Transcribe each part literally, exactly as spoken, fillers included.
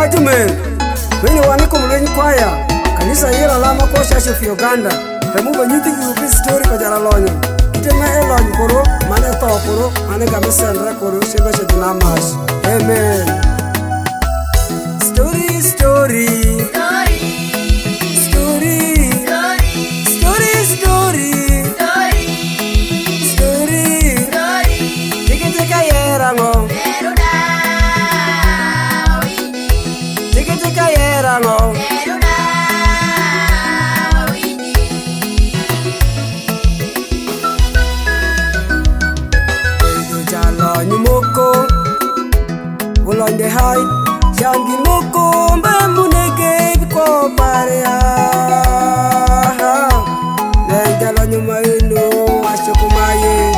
majumer Mini wani kumulwenyi kwaya Kanisa hila lama kwa shashe fi Uganda Remuba nyuti yupi story kwa jara lonyo Ite me elonyo koro Mane to koro Mane game sendra koro Sheba she dinamash Amen Story story Story Story Story Story Tiki tika yera ngo Tiki tika yera ngo Ni moko Ulonde hai Changi moko Mbe munege Biko parea Nenjalo nyuma inu Ashukumaye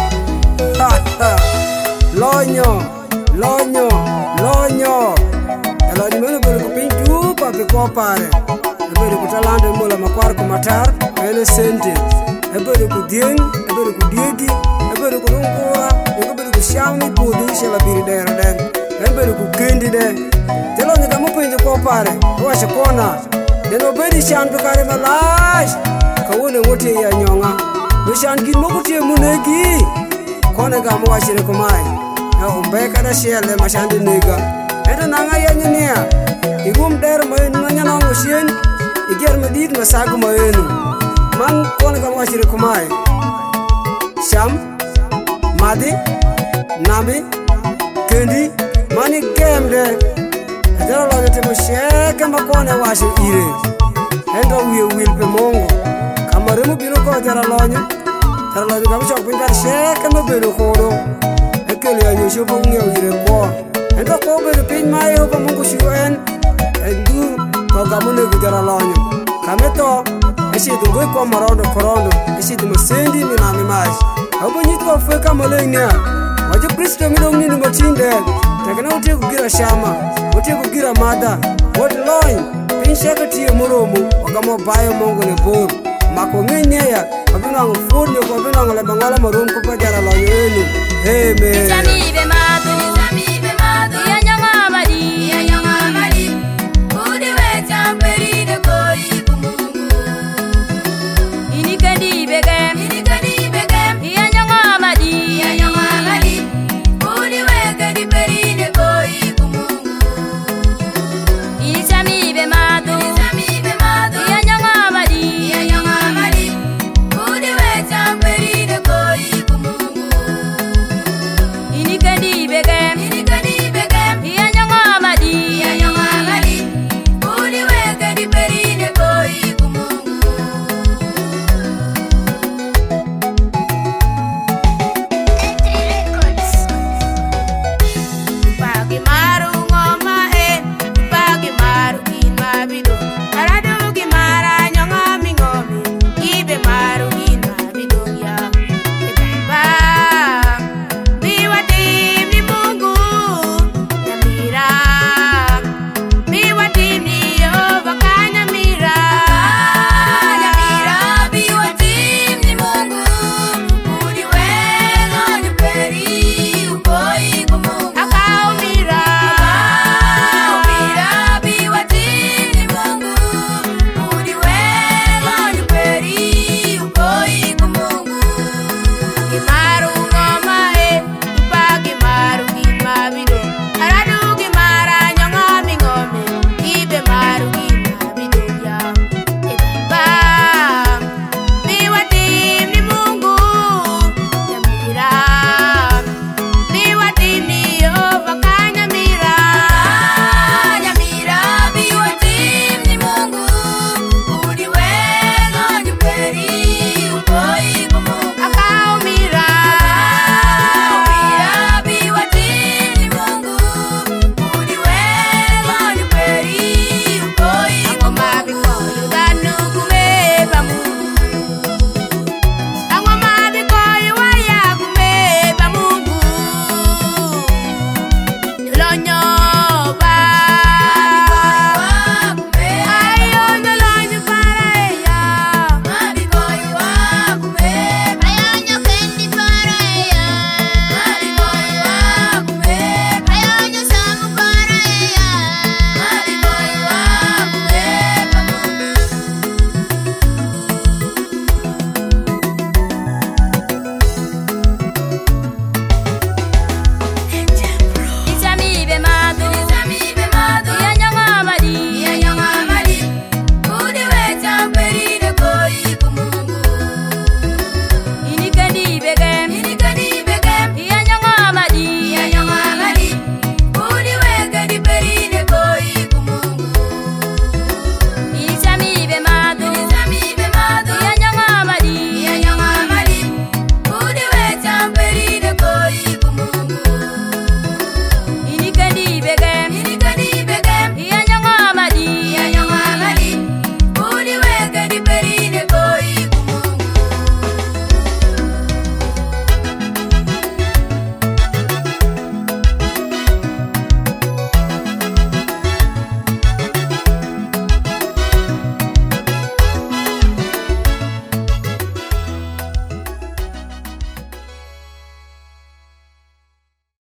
Lonyo Lonyo Lonyo Yalo nyuma inu Bele kupinju Pa biko pare Ebele kutalande mula makwar kumatar Ene sente Ebele kudieng Ebele kudiegi Ebele kulungkura Shami pudi shela biri dera den Embere ku kendi de Telo nyaka mupinje ko pare Washe kona Deno bedi shan bekare malash Kawone ngote ya nyonga Wishan kin mokutie munegi Kone ga mwashire kumai Ya umbeka da shele mashande nega Eta nanga ya nyenia Igum der mayin manyana ngosien Iger medit masagu mayenu Man kone ga mwashire kumai Sham Madi Nabi, Kendi, Mani game de Adela la te mo sheke makone washe ire Endo wiye wilpe mongo Kamaremu bino ko jara lonyo Jara lonyo kama chok pingar sheke me beno kodo Ekeli ya nyosho po unge ire kwa Endo ko beno pin maye hopa mongo shuen Endu ko kamune ku jara lonyo Kameto Eshi tungwe kwa marondo korondo Eshi tumo sendi ni nami maji Hopa nyitu kwa fweka malengnia Wajo Kristo midong nini machinde Tekena utie kugira shama Utie kugira mada Wot loin Pinshaka tiye muromu Wakamo bayo mongo ne boru Mako ngenye ya Wabino ango food Nyoko wabino ango lebangola marum Kupa jara lonyo